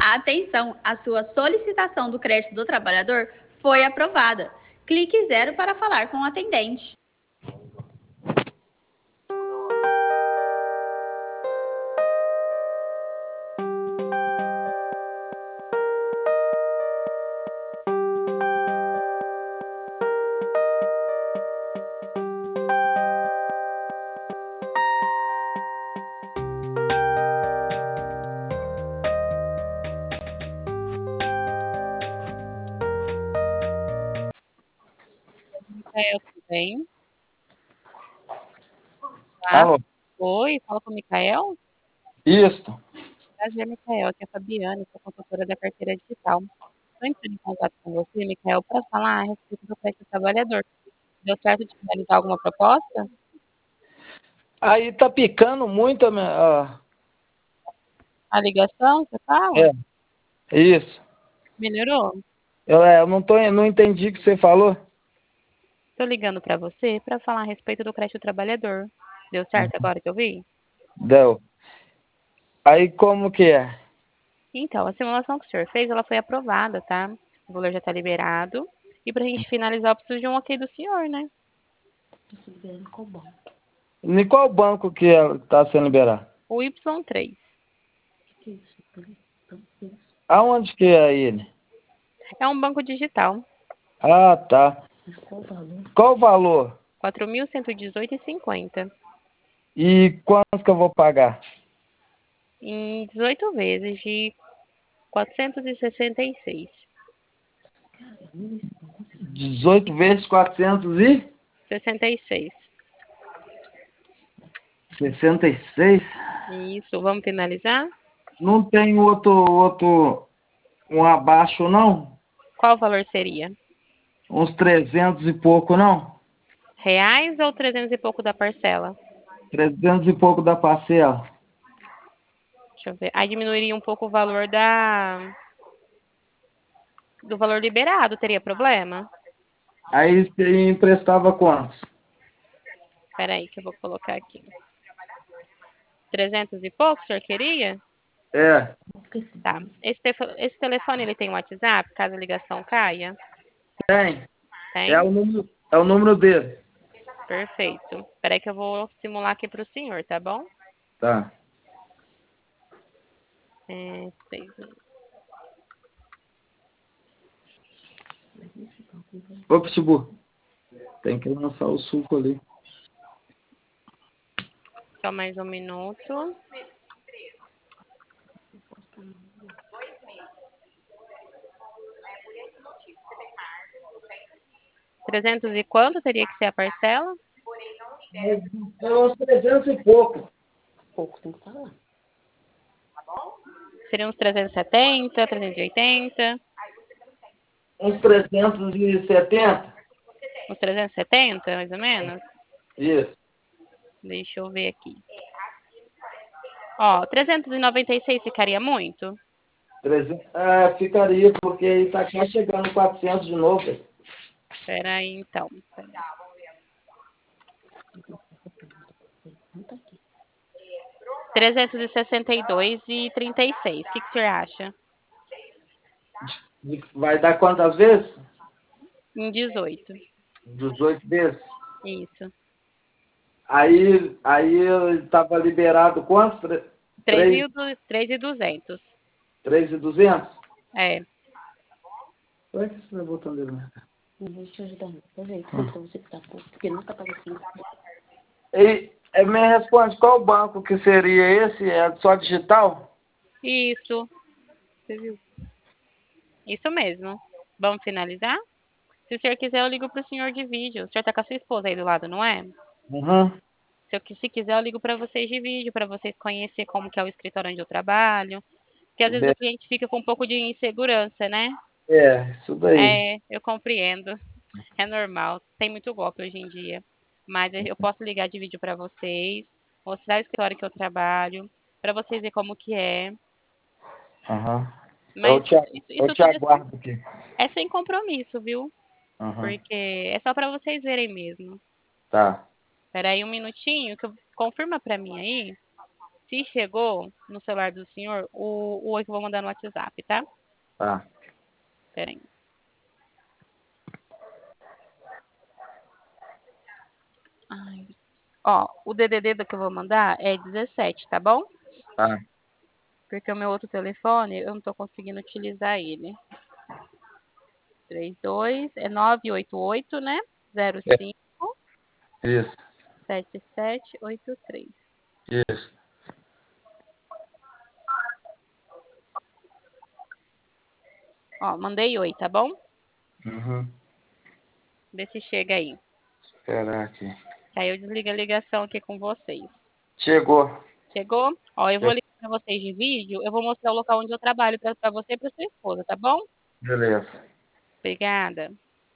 Atenção, a sua solicitação do crédito do trabalhador foi aprovada. Clique 0 para falar com o atendente. Micael, tudo bem? Tá. Alô? Oi, fala com o Micael? Isso. Prazer, Micael. Aqui é a Fabiana, sou consultora da carteira digital. Estou entrando em contato com você, Micael, para falar a respeito do crédito trabalhador. Deu certo de finalizar alguma proposta? Aí tá picando muito a minha. A ligação, você fala? É, isso. Melhorou? Eu não entendi o que você falou. Estou ligando para você para falar a respeito do crédito trabalhador. Deu certo agora que eu vi? Deu. Aí como que é? Então, a simulação que o senhor fez, ela foi aprovada, tá? O valor já está liberado. E para a gente finalizar, eu preciso de um ok do senhor, né? Em qual banco que tá sendo liberado? O Y3. Aonde que é ele? É um banco digital. Ah, tá. Qual o valor? 4.118,50 E quanto que eu vou pagar? em 18 vezes de 466. 18 vezes 66. 466? Isso, vamos finalizar? Não tem um abaixo, não? Qual o valor seria? Uns 300 e pouco, não? Reais ou 300 e pouco da parcela? 300 e pouco da parcela. Deixa eu ver. Aí diminuiria um pouco o valor do valor liberado, teria problema? Aí você emprestava quantos? Espera aí que eu vou colocar aqui. 300 e pouco, o senhor queria? É, Tá. Esse telefone, ele tem WhatsApp, caso a ligação caia? tem. Tem? É o número dele. Perfeito. Espera aí que eu vou simular aqui para o senhor, tá bom? Tá. Seis. Ô, Pitbull, tem que lançar o suco ali. Só mais um minuto. Trezentos e quanto teria que ser a parcela? É uns 300 e pouco. Seria uns 370, 380, Uns 370. uns 370, mais ou menos? Isso. Deixa eu ver aqui. Ó, 396 ficaria muito? 300, ficaria, porque aí tá quase chegando 400 de novo. Espera aí, então. 362,36. O que o senhor acha? Vai dar quantas vezes? Em 18. 18 vezes. Isso. Aí ele tava liberado quantos? 3, 3.200. 3.200? É. Por que você vai botando ele na cara? Não vou te ajudar, não. Pode aí, pra você que tá pouco, porque nunca tava assim. E me responde, qual banco que seria esse? É só digital? Isso. Você viu? Isso mesmo. Vamos finalizar? Se o senhor quiser, eu ligo pro senhor de vídeo. O senhor tá com a sua esposa aí do lado, não é? Uhum. Se quiser, eu ligo para vocês de vídeo, para vocês conhecerem como que é o escritório onde eu trabalho. Porque às vezes o Be- cliente fica com um pouco de insegurança, né? É, isso daí. É, eu compreendo. É normal. Tem muito golpe hoje em dia. Mas eu posso ligar de vídeo para vocês, mostrar o escritório que eu trabalho, para vocês verem como que é. Uhum. Mas Eu isso te tudo aguardo aqui. é sem compromisso, viu? Uhum. Porque é só para vocês verem mesmo. Tá. Espera aí um minutinho, confirma para mim aí. Se chegou no celular do senhor, o oi que eu vou mandar no WhatsApp, tá? Tá. Pera aí. Ai. Ó, o DDD do que eu vou mandar é 17, tá bom? Tá. Porque o meu outro telefone, eu não tô conseguindo utilizar ele. 32 é 988, né? 05 Isso. 7783. Isso. Ó, mandei oi, tá bom? Uhum. Vê se chega aí. Esperar aqui. Que aí eu desligo a ligação aqui com vocês. Chegou. Chegou? Ó, eu vou ligar pra vocês de vídeo, eu vou mostrar o local onde eu trabalho pra você e pra sua esposa, tá bom? Beleza. Obrigada.